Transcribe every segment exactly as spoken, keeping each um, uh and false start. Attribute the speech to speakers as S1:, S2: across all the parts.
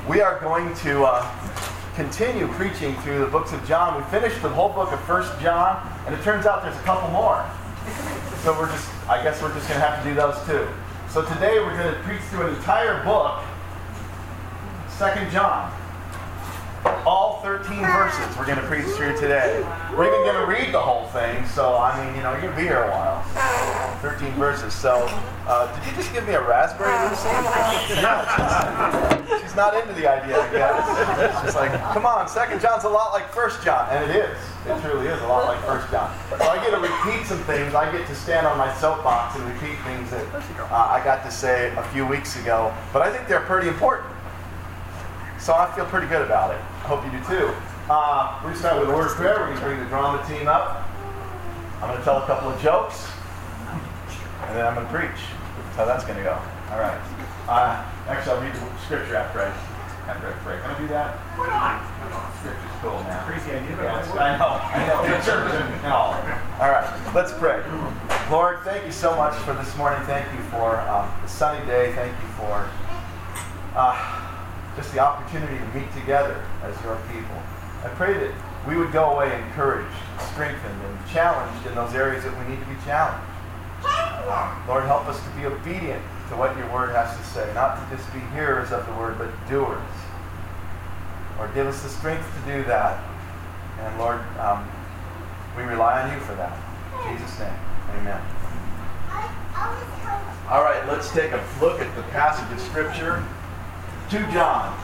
S1: We are going to uh, continue preaching through the books of John. We finished the whole book of First John, and it turns out there's a couple more. So we're just, I guess we're just going to have to do those too. So today we're going to preach through an entire book, Second John. All thirteen verses we're going to preach through today. We're even going to read the whole thing, so I mean, you know, you're going to be here a while. thirteen verses. So, uh, did you just give me a raspberry, Lucy? No, she's, she's not into the idea, I guess. She's like, come on, Second John's a lot like First John. And it is. It truly is a lot like First John. So I get to repeat some things. I get to stand on my soapbox and repeat things that uh, I got to say a few weeks ago. But I think they're pretty important. So I feel pretty good about it. I hope you do too. Uh, we're going to start with a word of prayer. We're going to bring the drama team up. I'm going to tell a couple of jokes. And then I'm going to preach. That's how that's going to go. All right. Uh, actually, I'll read the scripture after I, after I pray. Can I do that?
S2: Why not?
S1: Scripture's cool now.
S2: Appreciate you.
S1: Yes, I know. I know. The church and all. All right. Let's pray. Lord, thank you so much for this morning. Thank you for uh, the sunny day. Thank you for uh, just the opportunity to meet together as your people. I pray that we would go away encouraged, strengthened, and challenged in those areas that we need to be challenged. Lord, help us to be obedient to what your word has to say, not to just be hearers of the word, but doers. Lord, give us the strength to do that. And Lord, um, we rely on you for that. In Jesus' name, amen. All right, let's take a look at the passage of Scripture. To John.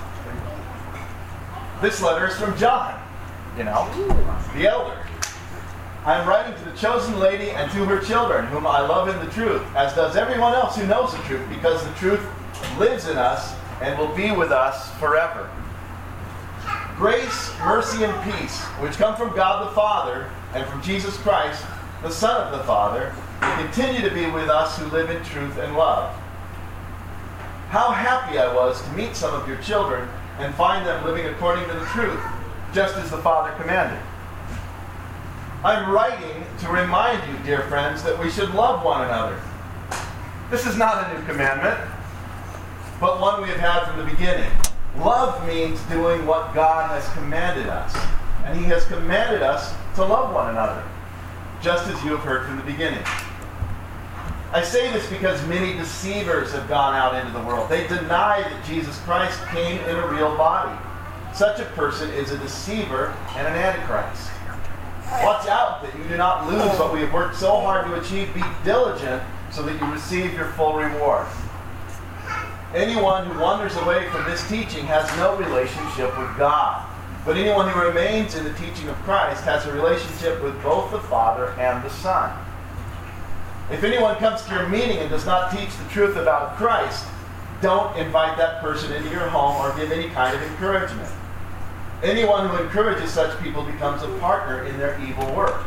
S1: This letter is from John, you know, the elder. I am writing to the chosen lady and to her children, whom I love in the truth, as does everyone else who knows the truth, because the truth lives in us and will be with us forever. Grace, mercy, and peace, which come from God the Father and from Jesus Christ, the Son of the Father, will continue to be with us who live in truth and love. How happy I was to meet some of your children and find them living according to the truth, just as the Father commanded. I'm writing to remind you, dear friends, that we should love one another. This is not a new commandment, but one we have had from the beginning. Love means doing what God has commanded us, and He has commanded us to love one another, just as you have heard from the beginning. I say this because many deceivers have gone out into the world. They deny that Jesus Christ came in a real body. Such a person is a deceiver and an antichrist. Watch out that you do not lose what we have worked so hard to achieve. Be diligent so that you receive your full reward. Anyone who wanders away from this teaching has no relationship with God. But anyone who remains in the teaching of Christ has a relationship with both the Father and the Son. If anyone comes to your meeting and does not teach the truth about Christ, don't invite that person into your home or give any kind of encouragement. Anyone who encourages such people becomes a partner in their evil work.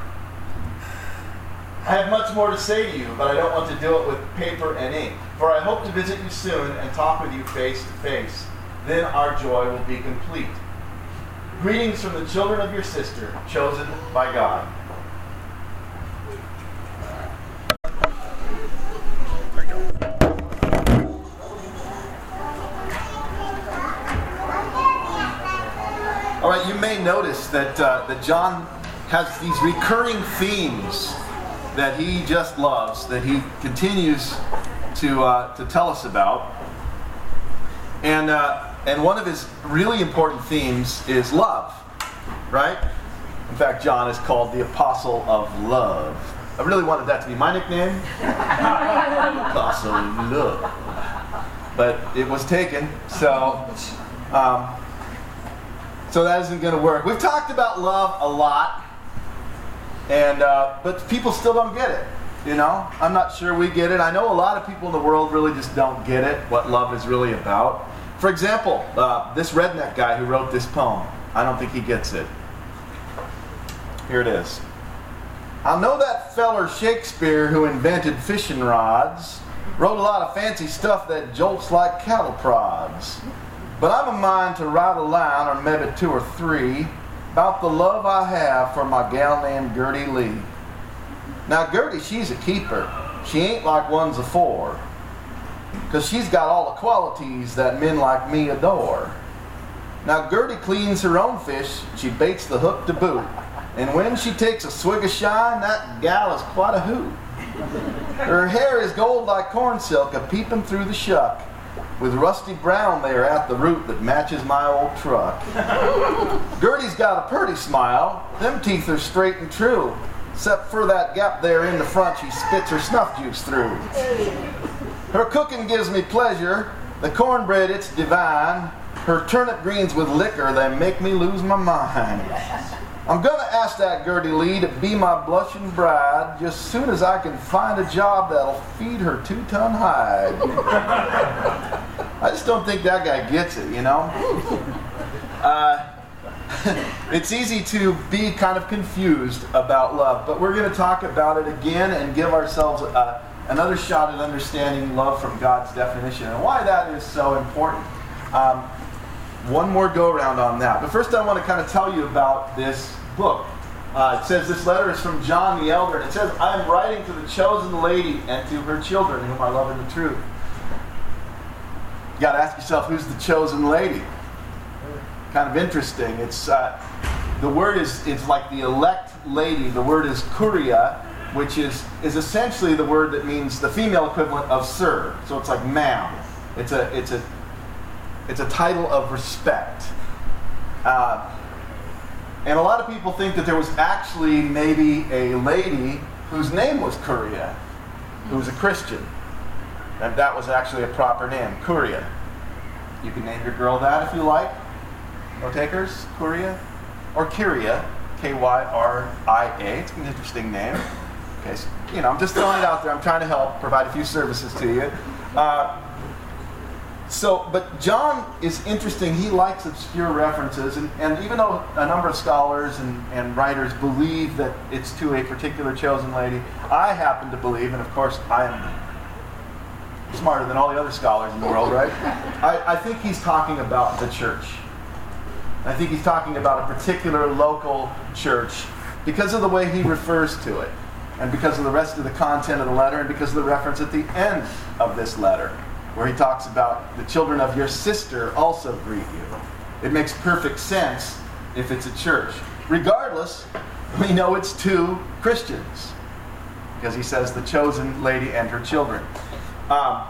S1: I have much more to say to you, but I don't want to do it with paper and ink, for I hope to visit you soon and talk with you face to face. Then our joy will be complete. Greetings from the children of your sister, chosen by God. All right, you may notice that uh, that John has these recurring themes that he just loves, that he continues to uh, to tell us about, and uh, and one of his really important themes is love, right? In fact, John is called the Apostle of Love. I really wanted that to be my nickname, Apostle of Love, but it was taken, so. Um, So that isn't going to work. We've talked about love a lot, and uh, but people still don't get it. You know, I'm not sure we get it. I know a lot of people in the world really just don't get it, what love is really about. For example, uh, this redneck guy who wrote this poem, I don't think he gets it. Here it is. I know that feller Shakespeare who invented fishing rods wrote a lot of fancy stuff that jolts like cattle prods. But I'm a mind to write a line, or maybe two or three, about the love I have for my gal named Gertie Lee. Now Gertie, she's a keeper. She ain't like one's afore.
S2: because she's got all the qualities that men like me adore. Now Gertie cleans her own fish, she baits the hook to boot, and when she takes a swig of shine, that gal is quite a hoot. Her hair is gold like corn silk, a peeping through the shuck, with rusty brown there at the root that matches my old truck. Gertie's got a purty smile, them teeth are straight and true, except for that gap there in the front she spits her snuff juice through. Her cooking gives me pleasure, the cornbread it's divine, her turnip greens with liquor, they make me lose my mind. I'm gonna ask that Gertie Lee to be my blushing bride just soon as I can find a job that'll feed her two-ton hide. I just don't think that guy gets it, you know? Uh, it's easy to be kind of confused about love, but we're going to talk about it again and give ourselves uh, another shot at understanding love from God's definition and why that is so important. Um, one more go-around on that. But first I want to kind of tell you about this book. Uh, it says this letter is from John the Elder, and it says, I am writing to the chosen lady and to her children, whom I love in the truth. You got to ask yourself, who's the chosen lady? Kind of interesting. It's uh, the word is it's like the elect lady. The word is kuria, which is is essentially the word that means the female equivalent of sir. So it's like ma'am. It's a it's a it's a title of respect. Uh, and a lot of people think that there was actually maybe a lady whose name was Kuria, who was a Christian. And that was actually a proper name, Kuria. You can name your girl that if you like. No takers? Kuria? Or Kyria, K Y R I A. It's an interesting name. Okay, so, you know, I'm just throwing it out there. I'm trying to help, provide a few services to you. Uh, so, but John is interesting. He likes obscure references, and, and even though a number of scholars and, and writers believe that it's to a particular chosen lady, I happen to believe, and of course I am smarter than all the other scholars in the world, right? I, I think he's talking about the church. I think he's talking about a particular local church because of the way he refers to it, and because of the rest of the content of the letter, and because of the reference at the end of this letter, where he talks about the children of your sister also greet you. It makes perfect sense if it's a church. Regardless, we know it's two Christians, because he says the chosen lady and her children. Um,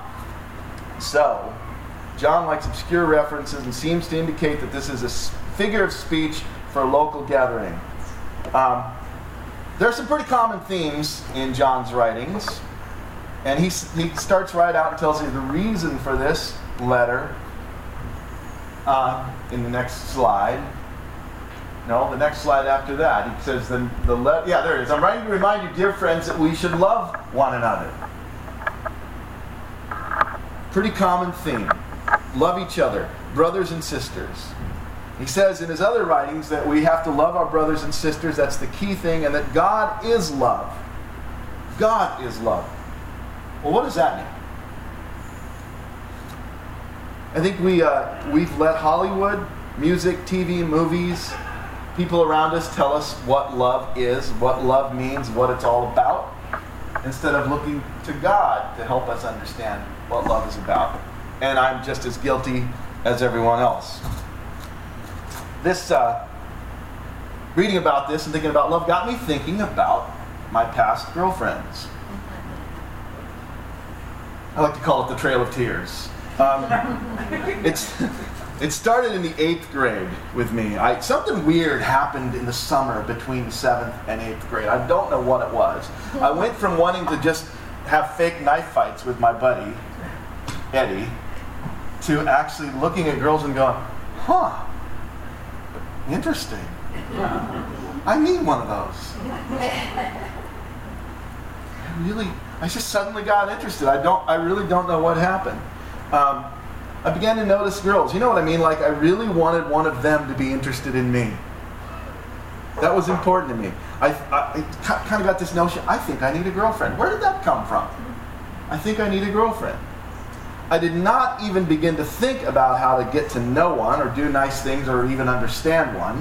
S2: so, John likes obscure references and seems to indicate that this is a figure of speech for a local gathering. Um, there are some pretty common themes in John's writings, and he, he starts right out and tells you the reason for this letter uh, in the next slide. No, the next slide after that. He says, the, the le- yeah, there it is. I'm writing to remind you, dear friends, that we should love one another. Pretty common theme. Love each other, brothers and sisters. He says in his other writings that we have to love our brothers and sisters. That's the key thing, and that God is love. God is love. Well, what does that mean? I think we, uh, we've let Hollywood, music, T V, movies, people around us tell us what love is, what love means, what it's all about, instead of looking to God to help us understand what love is about. And I'm just as guilty as everyone else. This, uh, reading about this and thinking about love got me thinking about my past girlfriends. I like to call it the Trail of Tears. Um, it's it started in the eighth grade with me. I, something weird happened in the summer between the seventh and eighth grade. I don't know what it was. I went from wanting to just have fake knife fights with my buddy, Eddie, to actually looking at girls and going, huh, interesting. I need one of those. I really, I just suddenly got interested. I don't, I really don't know what happened. Um, I began to notice girls. You know what I mean? Like I really wanted one of them to be interested in me. That was important to me. I, I, I kind of got this notion, I think I need a girlfriend. Where did that come from? I think I need a girlfriend. I did not even begin to think about how to get to know one or do nice things or even understand one.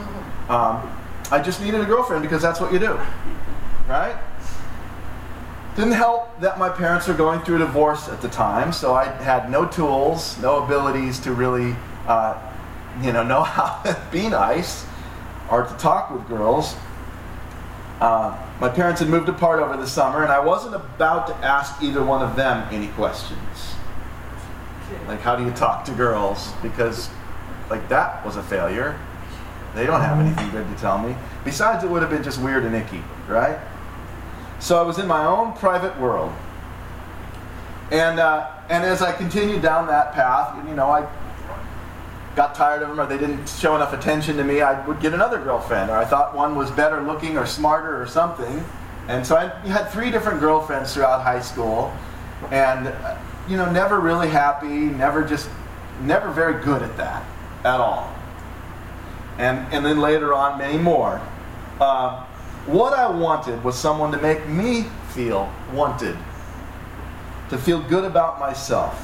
S2: Um, I just needed a girlfriend because that's what you do. Right? Didn't help that my parents were going through a divorce at the time, so I had no tools, no abilities to really, uh, you know, know how to be nice or to talk with girls. Uh, my parents had moved apart over the summer, and I wasn't about to ask either one of them any questions. Like, how do you talk to girls? Because, like, that was a failure. They don't have anything good to tell me. Besides, it would have been just weird and icky, right? So I was in my own private world. And uh, and as I continued down that path, you know, I got tired of them, or they didn't show enough attention to me, I would get another girlfriend, or I thought one was better looking or smarter or something. And so I had three different girlfriends throughout high school, and, uh, you know, never really happy, never just, never very good at that at all. And, and then later on, many more. Uh, what I wanted was someone to make me feel wanted, to feel good about myself.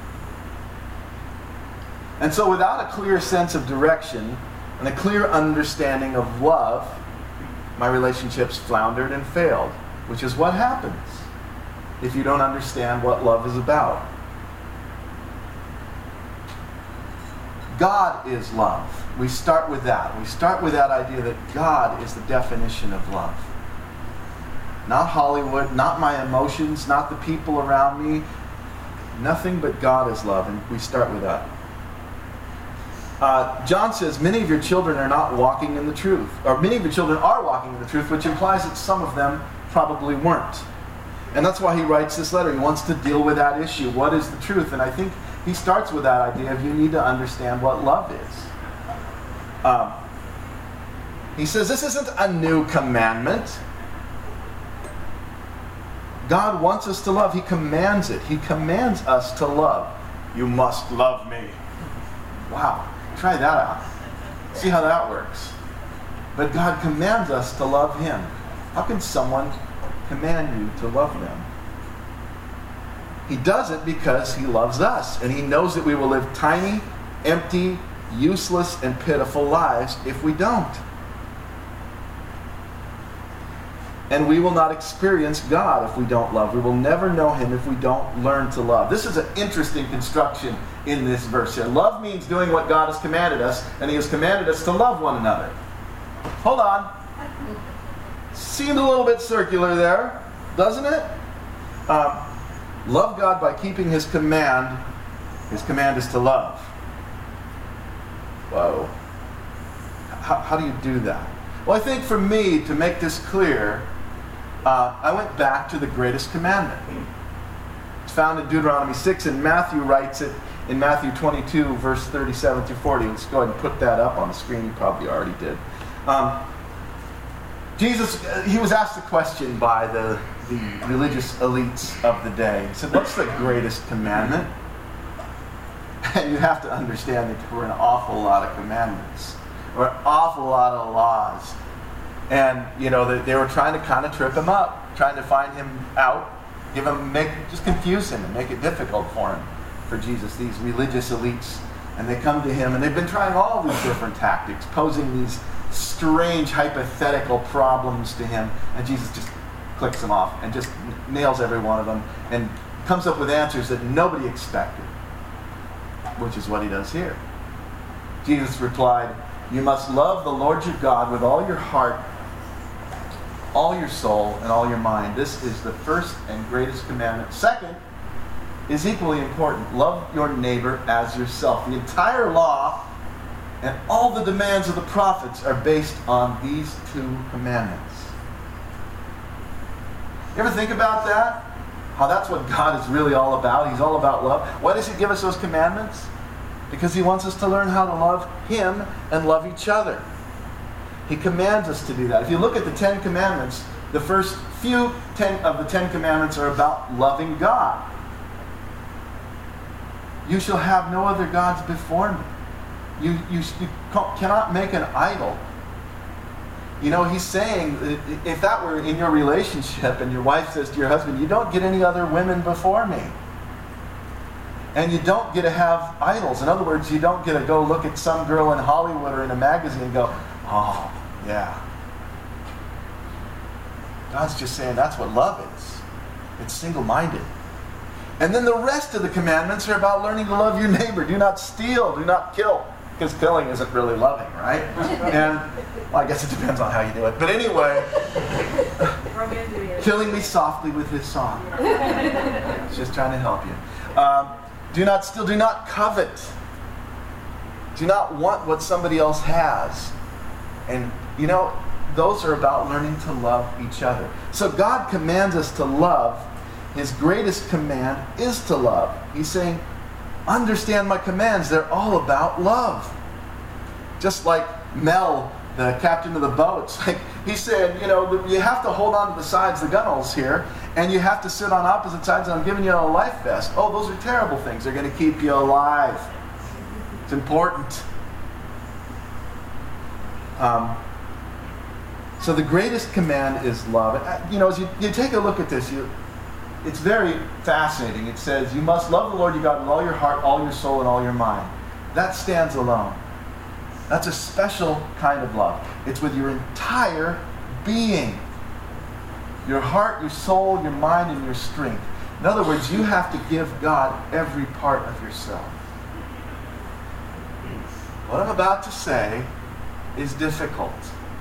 S2: And so without a clear sense of direction and a clear understanding of love, my relationships floundered and failed, which is what happens if you don't understand what love is about. God is love. We start with that. We start with that idea that God is the definition of love. Not Hollywood, not my emotions, not the people around me. Nothing but God is love, and we start with that. Uh, John says, many of your children are not walking in the truth. Or many of your children are walking in the truth, which implies that some of them probably weren't. And that's why he writes this letter. He wants to deal with that issue. What is the truth? And I think he starts with that idea of you need to understand what love is. Um, he says, this isn't a new commandment. God wants us to love. He commands it. He commands us to love. You must love me. Wow. Try that out. See how that works. But God commands us to love Him. How can someone command you to love them? He does it because He loves us. And He knows that we will live tiny, empty, useless, and pitiful lives if we don't. And we will not experience God if we don't love. We will never know Him if we don't learn to love. This is an interesting construction in this verse here. Love means doing what God has commanded us, and He has commanded us to love one another. Hold on. Seemed a little bit circular there, doesn't it? Um, love God by keeping His command. His command is to love. Whoa. How, how do you do that? Well, I think for me, to make this clear, uh, I went back to the greatest commandment. It's found in Deuteronomy six, and Matthew writes it in Matthew twenty-two, verse thirty-seven through forty. Let's go ahead and put that up on the screen. You probably already did. Um, Jesus, uh, he was asked a question by the, the religious elites of the day. He said, what's the greatest commandment? And you have to understand that there were an awful lot of commandments, or an awful lot of laws. And, you know, they, they were trying to kind of trip him up, trying to find him out, give him, make, just confuse him and make it difficult for him, for Jesus, these religious elites. And they come to him, and they've been trying all these different tactics, posing these strange hypothetical problems to him. And Jesus just clicks them off and just nails every one of them and comes up with answers that nobody expected, which is what he does here. Jesus replied, you must love the Lord your God with all your heart, all your soul, and all your mind. This is the first and greatest commandment. Second is equally important. Love your neighbor as yourself. The entire law and all the demands of the prophets are based on these two commandments. You ever think about that? How that's what God is really all about. He's all about love. Why does He give us those commandments? Because He wants us to learn how to love Him and love each other. He commands us to do that. If you look at the Ten Commandments, the first few ten of the Ten Commandments are about loving God. You shall have no other gods before me. You, you, you cannot make an idol. You know, He's saying, if that were in your relationship and your wife says to your husband, you don't get any other women before me. And you don't get to have idols. In other words, you don't get to go look at some girl in Hollywood or in a magazine and go, oh, yeah. God's just saying that's what love is. It's single-minded. And then the rest of the commandments are about learning to love your neighbor. Do not steal, do not kill. Because killing isn't really loving, right? And, well, I guess it depends on how you do it. But anyway, killing me softly with his song. It's just trying to help you. Um, do not steal, do not covet. Do not want what somebody else has. And, you know, those are about learning to love each other. So God commands us to love. His greatest command is to love. He's saying, understand my commands. They're all about love. Just like Mel, the captain of the boat, like he said, you know, you have to hold on to the sides, the gunwales here, and you have to sit on opposite sides, and I'm giving you a life vest. Oh, those are terrible things. They're going to keep you alive. It's important. Um, so the greatest command is love. You know, as you, you take a look at this, you, it's very fascinating. It says, you must love the Lord your God with all your heart, all your soul, and all your mind. That stands alone. That's a special kind of love. It's with your entire being. Your heart, your soul, your mind, and your strength. In other words, you have to give God every part of yourself. What I'm about to say is difficult.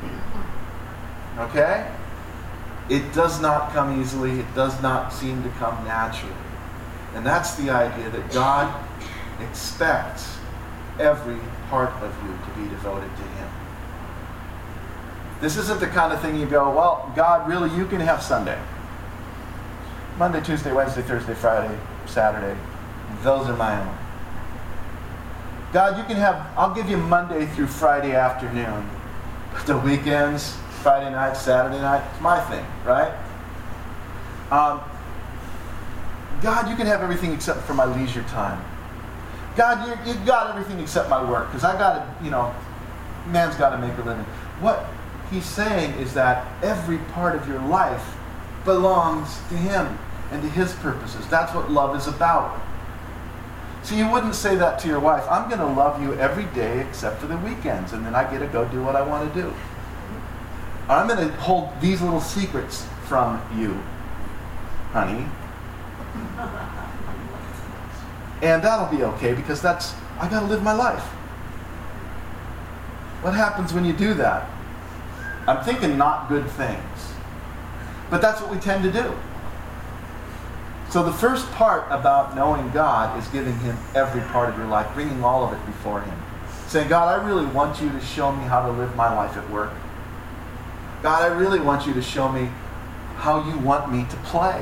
S2: Okay? It does not come easily. It does not seem to come naturally. And that's the idea that God expects every part of you to be devoted to Him. This isn't the kind of thing you go, well, God, really, you can have Sunday. Monday, Tuesday, Wednesday, Thursday, Friday, Saturday. Those are my own. God, you can have, I'll give you Monday through Friday afternoon. But the weekends, Friday night, Saturday night, it's my thing, right? Um, God, you can have everything except for my leisure time. God, you, you got everything except my work, because I got to, you know, man's got to make a living. What He's saying is that every part of your life belongs to Him and to His purposes. That's what love is about. So you wouldn't say that to your wife, I'm going to love you every day except for the weekends, and then I get to go do what I want to do. I'm going to hold these little secrets from you, honey. And that'll be okay, because that's, I got to live my life. What happens when you do that? I'm thinking not good things. But that's what we tend to do. So the first part about knowing God is giving Him every part of your life, bringing all of it before Him. Saying, God, I really want you to show me how to live my life at work. God, I really want you to show me how you want me to play.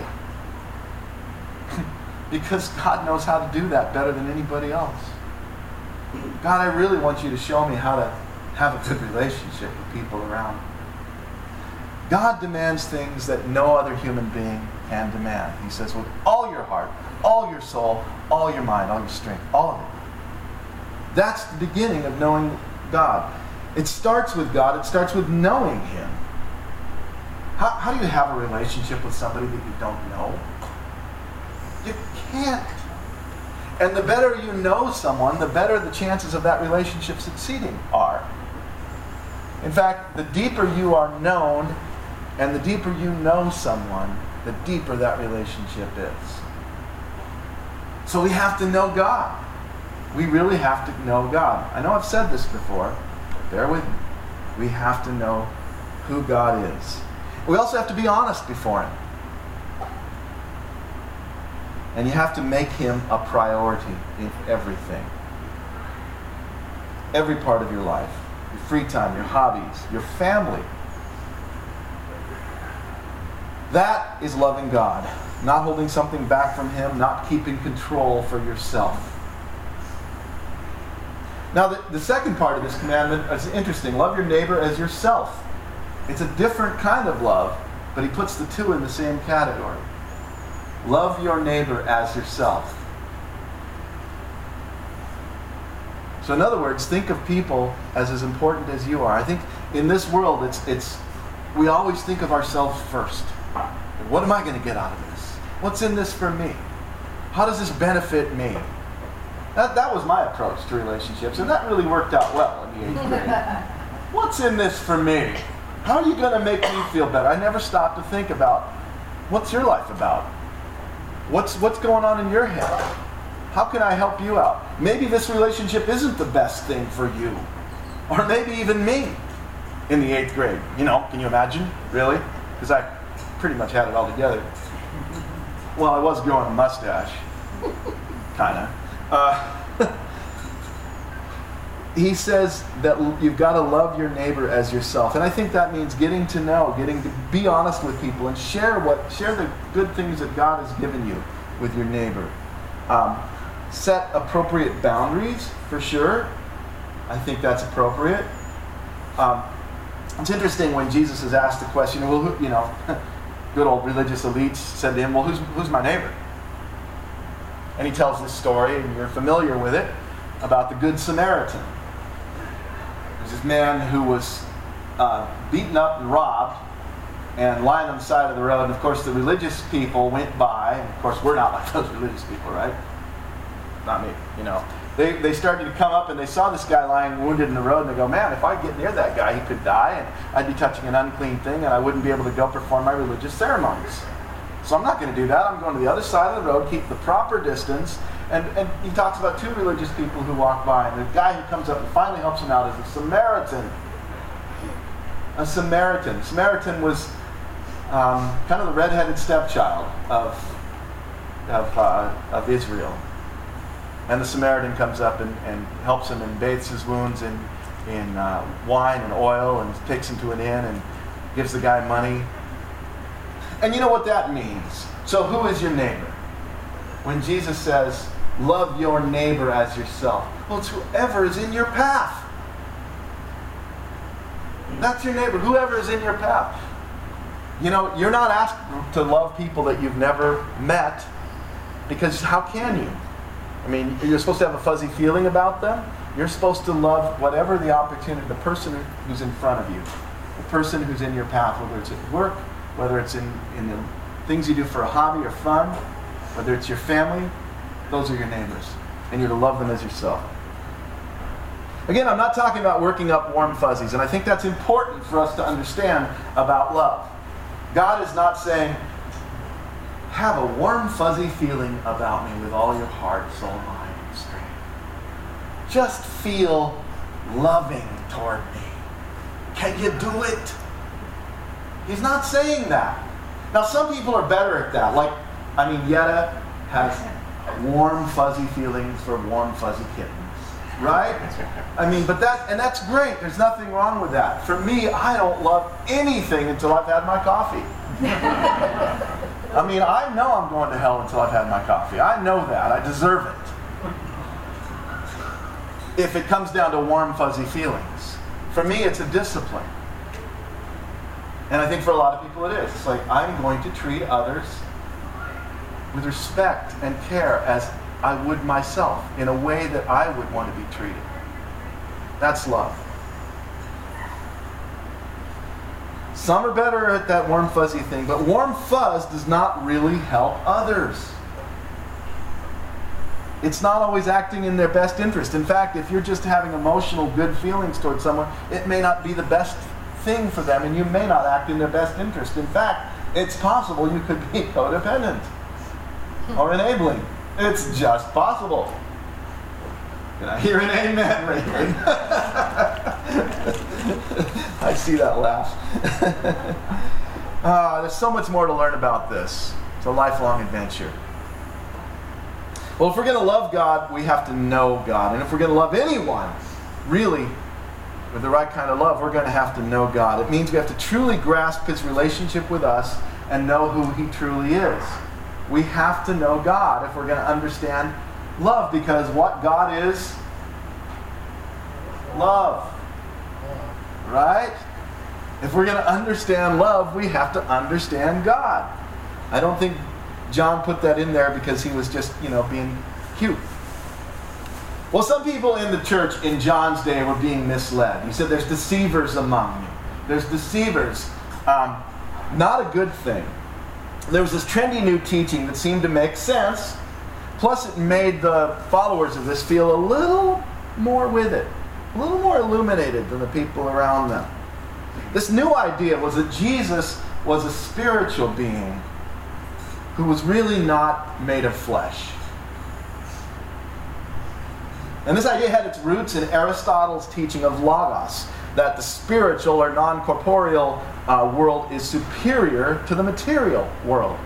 S2: Because God knows how to do that better than anybody else. God, I really want you to show me how to have a good relationship with people around. God demands things that no other human being can demand. He says, with all your heart, all your soul, all your mind, all your strength, all of it. That's the beginning of knowing God. It starts with God. It starts with knowing Him. How, how do you have a relationship with somebody that you don't know? You can't. And the better you know someone, the better the chances of that relationship succeeding are. In fact, the deeper you are known and the deeper you know someone, the deeper that relationship is. So we have to know God. We really have to know God. I know I've said this before, but bear with me. We have to know who God is. We also have to be honest before Him. And you have to make Him a priority in everything. Every part of your life. Your free time, your hobbies, your family. That is loving God. Not holding something back from Him, not keeping control for yourself. Now, the, the second part of this commandment is interesting. Love your neighbor as yourself. It's a different kind of love, but He puts the two in the same category. Love your neighbor as yourself. So in other words, think of people as as important as you are. I think in this world, it's it's we always think of ourselves first. What am I going to get out of this? What's in this for me? How does this benefit me? That, that was my approach to relationships, and that really worked out well in the eighth grade. What's in this for me? How are you going to make me feel better? I never stopped to think about, what's your life about? What's what's going on in your head? How can I help you out? Maybe this relationship isn't the best thing for you. Or maybe even me in the eighth grade. You know, can you imagine? Really? Because I pretty much had it all together. Well, I was growing a mustache. Kind of. Uh, he says that you've got to love your neighbor as yourself. And I think that means getting to know, getting to be honest with people and share what share the good things that God has given you with your neighbor. Um, set appropriate boundaries, for sure. I think that's appropriate. Um, it's interesting when Jesus is asked the question, well, who, you know, good old religious elites said to him, well, who's, who's my neighbor? And he tells this story, and you're familiar with it, about the Good Samaritan. There's this man who was uh, beaten up and robbed and lying on the side of the road. And of course, the religious people went by. And of course, we're not like those religious people, right? Not me, you know. They, they started to come up and they saw this guy lying wounded in the road, and they go, man, if I get near that guy, he could die, and I'd be touching an unclean thing, and I wouldn't be able to go perform my religious ceremonies. So I'm not going to do that. I'm going to the other side of the road, keep the proper distance. And, and he talks about two religious people who walk by, and the guy who comes up and finally helps him out is a Samaritan. A Samaritan. Samaritan was um, kind of the redheaded stepchild of, of, uh, of Israel. And the Samaritan comes up and, and helps him and bathes his wounds in, in uh, wine and oil and takes him to an inn and gives the guy money. And you know what that means. So who is your neighbor? When Jesus says, love your neighbor as yourself. Well, it's whoever is in your path. That's your neighbor, whoever is in your path. You know, you're not asked to love people that you've never met, because how can you? I mean, you're supposed to have a fuzzy feeling about them. You're supposed to love whatever the opportunity, the person who's in front of you, the person who's in your path, whether it's at work, whether it's in, in the things you do for a hobby or fun, whether it's your family, those are your neighbors. And you're to love them as yourself. Again, I'm not talking about working up warm fuzzies, and I think that's important for us to understand about love. God is not saying, have a warm, fuzzy feeling about me with all your heart, soul, mind, and strength. Just feel loving toward me. Can you do it? He's not saying that. Now, some people are better at that. Like, I mean, Yetta has warm, fuzzy feelings for warm, fuzzy kittens. Right? I mean, but that, and that's great. There's nothing wrong with that. For me, I don't love anything until I've had my coffee. I mean, I know I'm going to hell until I've had my coffee. I know that. I deserve it. If it comes down to warm, fuzzy feelings. For me, it's a discipline. And I think for a lot of people it is. It's like, I'm going to treat others with respect and care as I would myself, in a way that I would want to be treated. That's love. Some are better at that warm fuzzy thing, but warm fuzz does not really help others. It's not always acting in their best interest. In fact, if you're just having emotional good feelings towards someone, it may not be the best thing for them, and you may not act in their best interest. In fact, it's possible you could be codependent or enabling. It's just possible. Can I hear an amen, Raymond? I see that laugh. uh, there's so much more to learn about this. It's a lifelong adventure. Well, if we're going to love God, we have to know God. And if we're going to love anyone, really, with the right kind of love, we're going to have to know God. It means we have to truly grasp His relationship with us and know who He truly is. We have to know God if we're going to understand love, because what God is? Love. Right? If we're going to understand love, we have to understand God. I don't think John put that in there because he was just, you know, being cute. Well, some people in the church in John's day were being misled. He said there's deceivers among you. There's deceivers. Um, not a good thing. There was this trendy new teaching that seemed to make sense. Plus, it made the followers of this feel a little more with it. A little more illuminated than the people around them. This new idea was that Jesus was a spiritual being who was really not made of flesh. And this idea had its roots in Aristotle's teaching of logos, that the spiritual or non-corporeal uh, world is superior to the material world.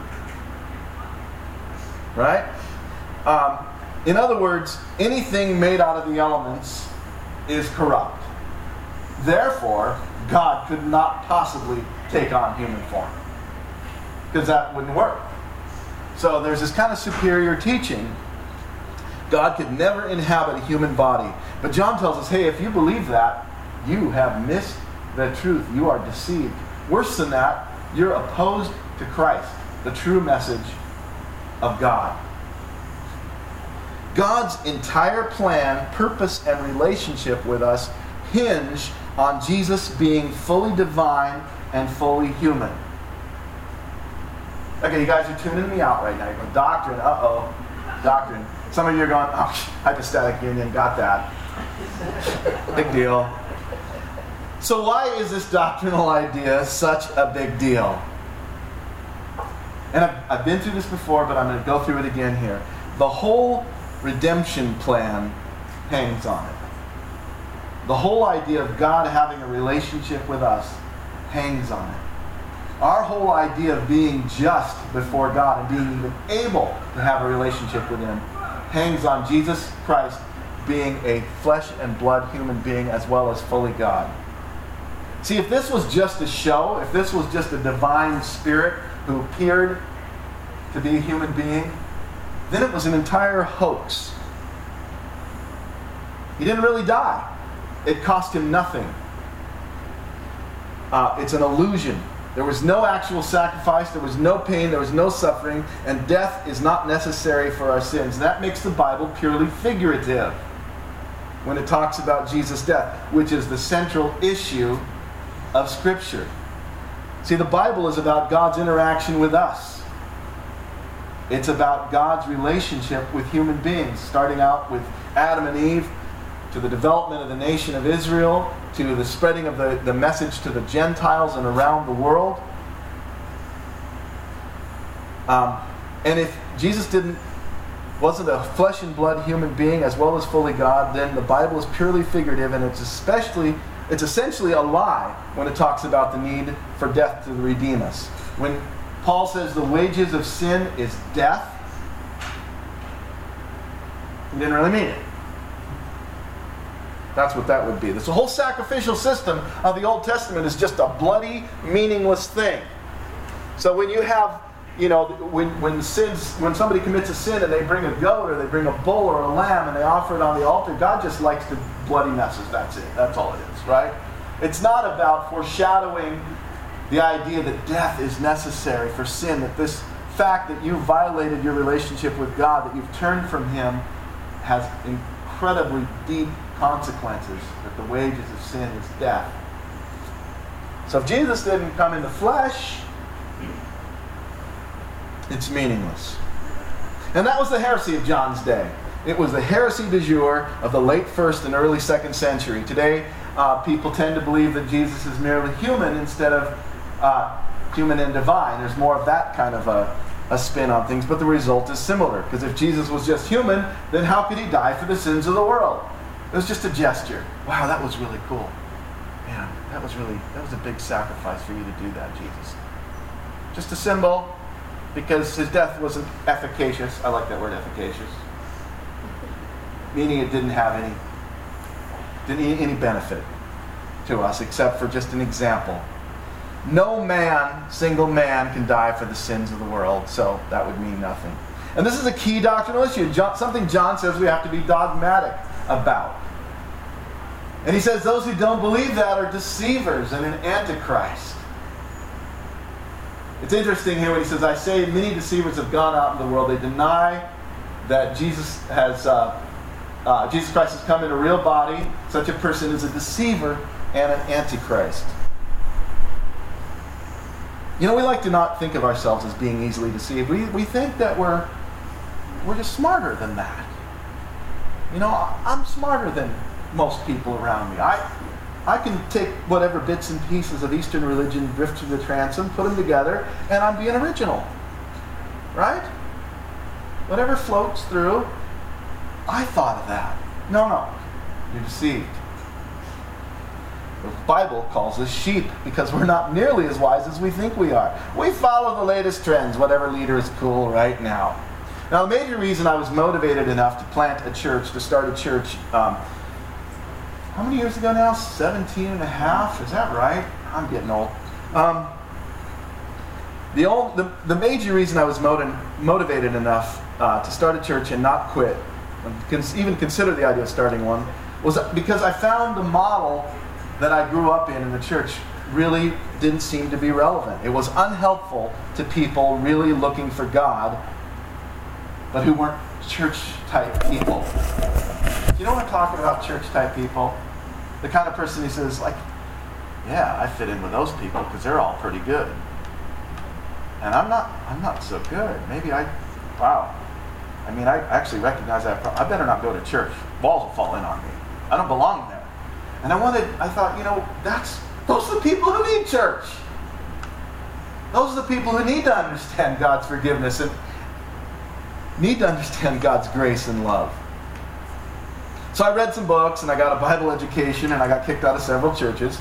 S2: Right? Um, in other words, anything made out of the elements is corrupt. Therefore, God could not possibly take on human form, because that wouldn't work. So there's this kind of superior teaching. God could never inhabit a human body. But John tells us, hey, if you believe that, you have missed the truth. You are deceived. Worse than that, you're opposed to Christ, the true message of God. God's entire plan, purpose, and relationship with us hinge on Jesus being fully divine and fully human. Okay, you guys are tuning me out right now. You're going, doctrine, uh-oh, doctrine. Some of you are going, oh, hypostatic union, got that. Big deal. So why is this doctrinal idea such a big deal? And I've, I've been through this before, but I'm going to go through it again here. The whole redemption plan hangs on it. The whole idea of God having a relationship with us hangs on it. Our whole idea of being just before God and being even able to have a relationship with Him hangs on Jesus Christ being a flesh and blood human being as well as fully God. See, if this was just a show, if this was just a divine spirit who appeared to be a human being, then it was an entire hoax. He didn't really die. It cost Him nothing. Uh, it's an illusion. There was no actual sacrifice, there was no pain, there was no suffering, and death is not necessary for our sins. That makes the Bible purely figurative when it talks about Jesus' death, which is the central issue of Scripture. See, the Bible is about God's interaction with us. It's about God's relationship with human beings, starting out with Adam and Eve, to the development of the nation of Israel, to the spreading of the, the message to the Gentiles and around the world. Um, and if Jesus didn't wasn't a flesh and blood human being as well as fully God, then the Bible is purely figurative, and it's especially it's essentially a lie when it talks about the need for death to redeem us. When Paul says the wages of sin is death, he didn't really mean it. That's what that would be. This whole sacrificial system of the Old Testament is just a bloody, meaningless thing. So when you have, you know, when when sins, when somebody commits a sin and they bring a goat or they bring a bull or a lamb and they offer it on the altar, God just likes the bloody messes. That's it. That's all it is, right? It's not about foreshadowing the idea that death is necessary for sin, that this fact that you violated your relationship with God, that you've turned from Him, has incredibly deep consequences, that the wages of sin is death. So if Jesus didn't come in the flesh, it's meaningless. And that was the heresy of John's day. It was the heresy du jour of the late first and early second century. Today, uh, people tend to believe that Jesus is merely human instead of uh, human and divine. There's more of that kind of a, a spin on things, but the result is similar. Because if Jesus was just human, then how could He die for the sins of the world? It was just a gesture. Wow, that was really cool. Man, that was really, that was a big sacrifice for you to do that, Jesus. Just a symbol, because His death wasn't efficacious. I like that word, efficacious. Meaning it didn't have any, didn't any benefit to us except for just an example. No man, single man, can die for the sins of the world, so that would mean nothing. And this is a key doctrinal issue, John, something John says we have to be dogmatic about. And he says those who don't believe that are deceivers and an antichrist. It's interesting here when he says, I say many deceivers have gone out in the world. They deny that Jesus has, uh, uh, Jesus Christ has come in a real body. Such a person is a deceiver and an antichrist. You know, we like to not think of ourselves as being easily deceived. We we think that we're we're just smarter than that. You know, I'm smarter than most people around me. I I can take whatever bits and pieces of Eastern religion, drift through the transom, put them together, and I'm being original. right? Whatever floats through. I thought of that. No, no. You're deceived. The Bible calls us sheep because we're not nearly as wise as we think we are. We follow the latest trends, whatever leader is cool right now. Now, the major reason I was motivated enough to plant a church, to start a church, um, how many years ago now? seventeen and a half? Is that right? I'm getting old. Um, the, old the, the major reason I was motiv- motivated enough uh, to start a church and not quit, and even consider the idea of starting one, was because I found the model that I grew up in in the church really didn't seem to be relevant. It was unhelpful to people really looking for God, but who weren't church-type people. You know what I'm talking about, church-type people? The kind of person who says, like, yeah, I fit in with those people because they're all pretty good. And I'm not I'm not so good. Maybe I, wow. I mean, I actually recognize that. I better not go to church. Walls will fall in on me. I don't belong there. And I wanted, I thought, you know, that's, those are the people who need church. Those are the people who need to understand God's forgiveness and need to understand God's grace and love. So I read some books and I got a Bible education and I got kicked out of several churches.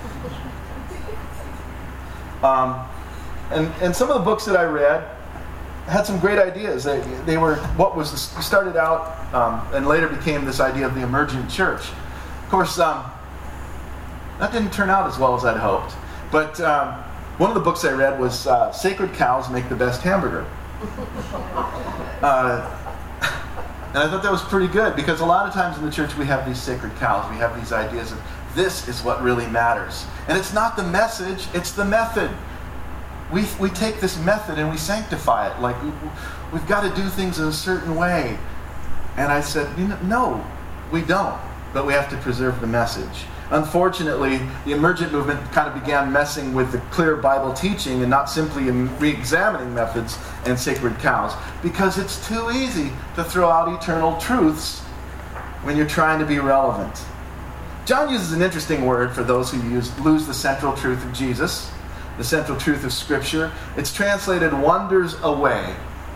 S2: Um, and, and some of the books that I read had some great ideas. They, they were what was the, started out um, and later became this idea of the emergent church. Of course, um, that didn't turn out as well as I'd hoped. But um, one of the books I read was uh, Sacred Cows Make the Best Hamburger. Uh, and I thought that was pretty good because a lot of times in the church we have these sacred cows. We have these ideas of this is what really matters. And it's not the message, it's the method. We we take this method and we sanctify it. Like we, we've got to do things in a certain way. And I said, no, we don't. But we have to preserve the message. Unfortunately, the emergent movement kind of began messing with the clear Bible teaching and not simply re-examining methods and sacred cows because it's too easy to throw out eternal truths when you're trying to be relevant. John uses an interesting word for those who use, lose the central truth of Jesus, the central truth of Scripture. It's translated wanders away.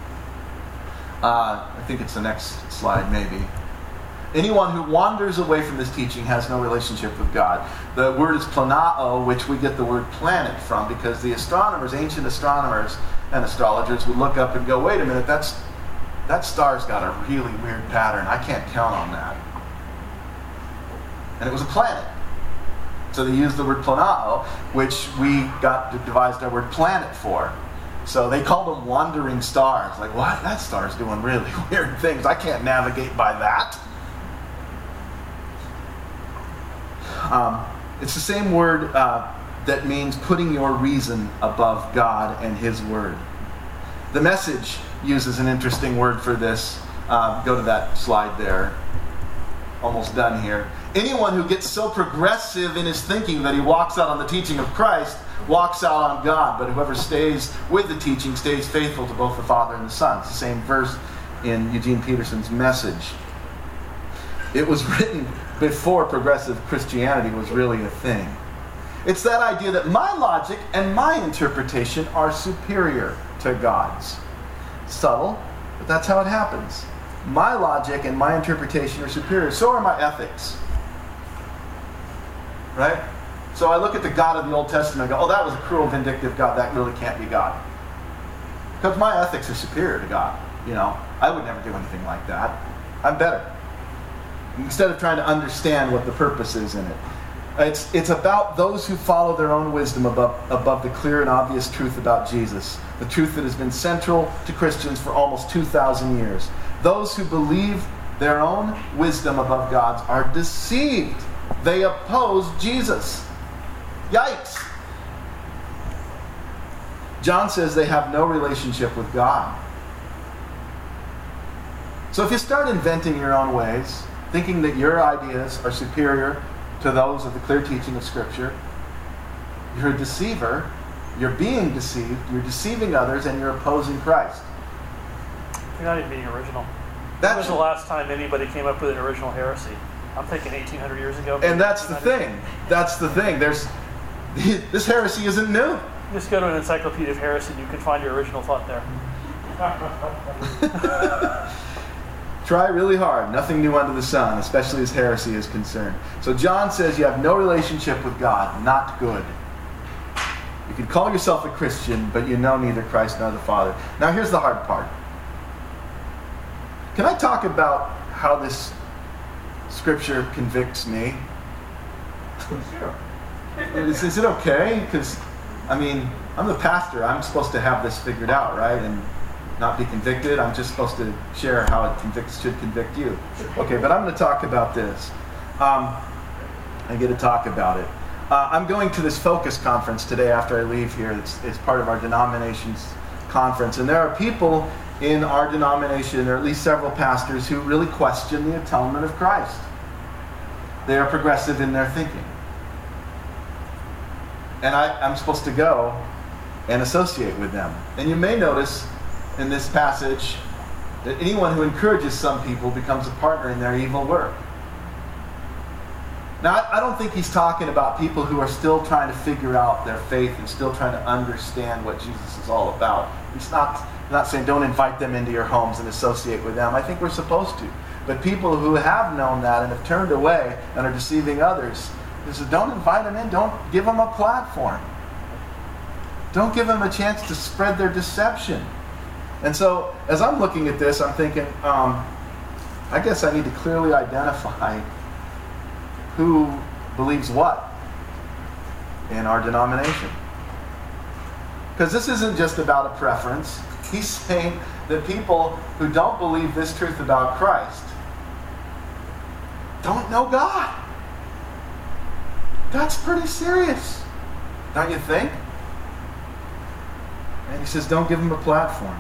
S2: Uh, I think it's the next slide, maybe. Anyone who wanders away from this teaching has no relationship with God. The word is planao, which we get the word planet from, because the astronomers, ancient astronomers and astrologers would look up and go, wait a minute, that's that star's got a really weird pattern. I can't count on that. And it was a planet. So they used the word planao, which we got devised our word planet for. So they called them wandering stars. Like, what? That star's doing really weird things. I can't navigate by that. Um, it's the same word uh, that means putting your reason above God and His Word. The Message uses an interesting word for this. Uh, go to that slide there. Almost done here. Anyone who gets so progressive in his thinking that he walks out on the teaching of Christ walks out on God. But whoever stays with the teaching stays faithful to both the Father and the Son. It's the same verse in Eugene Peterson's Message. It was written before progressive Christianity was really a thing. It's that idea that my logic and my interpretation are superior to God's. Subtle, but that's how it happens. My logic and my interpretation are superior. So are my ethics. Right? So I look at the God of the Old Testament and go, oh, that was a cruel, vindictive God. That really can't be God. Because my ethics are superior to God. You know, I would never do anything like that. I'm better. Instead of trying to understand what the purpose is in it. It's, it's about those who follow their own wisdom above, above the clear and obvious truth about Jesus. The truth that has been central to Christians for almost two thousand years. Those who believe their own wisdom above God's are deceived. They oppose Jesus. Yikes! John says they have no relationship with God. So if you start inventing your own ways, thinking that your ideas are superior to those of the clear teaching of Scripture, you're a deceiver, you're being deceived, you're deceiving others, and you're opposing Christ.
S3: You're not even being original.
S2: That
S3: when was the last time anybody came up with an original heresy? I'm thinking eighteen hundred years ago.
S2: And that's the thing. That's the thing. There's this heresy isn't new.
S3: Just go to an encyclopedia of heresy and you can find your original thought there.
S2: Try really hard. Nothing new under the sun, especially as heresy is concerned. So John says you have no relationship with God. Not good. You can call yourself a Christian, but you know neither Christ nor the Father. Now here's the hard part. Can I talk about how this scripture convicts me?
S1: Sure.
S2: Is, is it okay? Because, I mean, I'm the pastor. I'm supposed to have this figured out, right? And not be convicted. I'm just supposed to share how it convicts, should convict you. Okay, but I'm going to talk about this. Um, I get to talk about it. Uh, I'm going to this Focus conference today after I leave here. It's, it's part of our denomination's conference. And there are people in our denomination, or at least several pastors, who really question the atonement of Christ. They are progressive in their thinking. And I, I'm supposed to go and associate with them. And you may notice in this passage that anyone who encourages some people becomes a partner in their evil work. Now, I, I don't think he's talking about people who are still trying to figure out their faith and still trying to understand what Jesus is all about. He's not, not saying don't invite them into your homes and associate with them. I think we're supposed to. But people who have known that and have turned away and are deceiving others, he says, don't invite them in. Don't give them a platform. Don't give them a chance to spread their deception. And so, as I'm looking at this, I'm thinking, um, I guess I need to clearly identify who believes what in our denomination. Because this isn't just about a preference. He's saying that people who don't believe this truth about Christ don't know God. That's pretty serious, don't you think? And he says, don't give them a platform.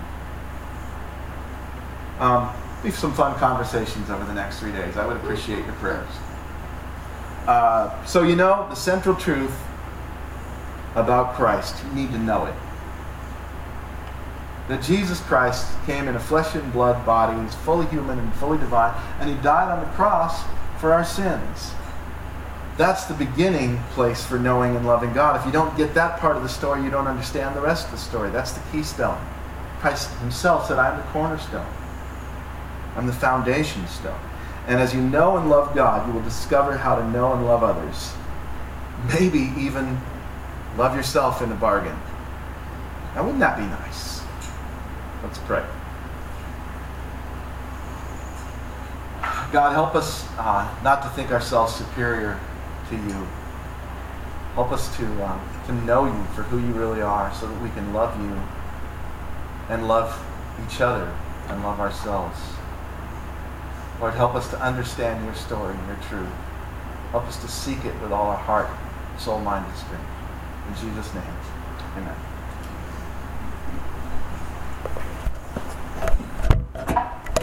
S2: Um, we have some fun conversations over the next three days. I would appreciate your prayers. Uh, so you know the central truth about Christ. You need to know it. That Jesus Christ came in a flesh and blood body. He's fully human and fully divine. And he died on the cross for our sins. That's the beginning place for knowing and loving God. If you don't get that part of the story, you don't understand the rest of the story. That's the keystone. Christ himself said, I'm the cornerstone. I'm the foundation stone. And as you know and love God, you will discover how to know and love others. Maybe even love yourself in the bargain. Now, wouldn't that be nice? Let's pray. God, help us uh, not to think ourselves superior to you. Help us to, uh, to know you for who you really are so that we can love you and love each other and love ourselves. Lord, help us to understand your story and your truth. Help us to seek it with all our heart, soul, mind, and strength. In Jesus' name, amen.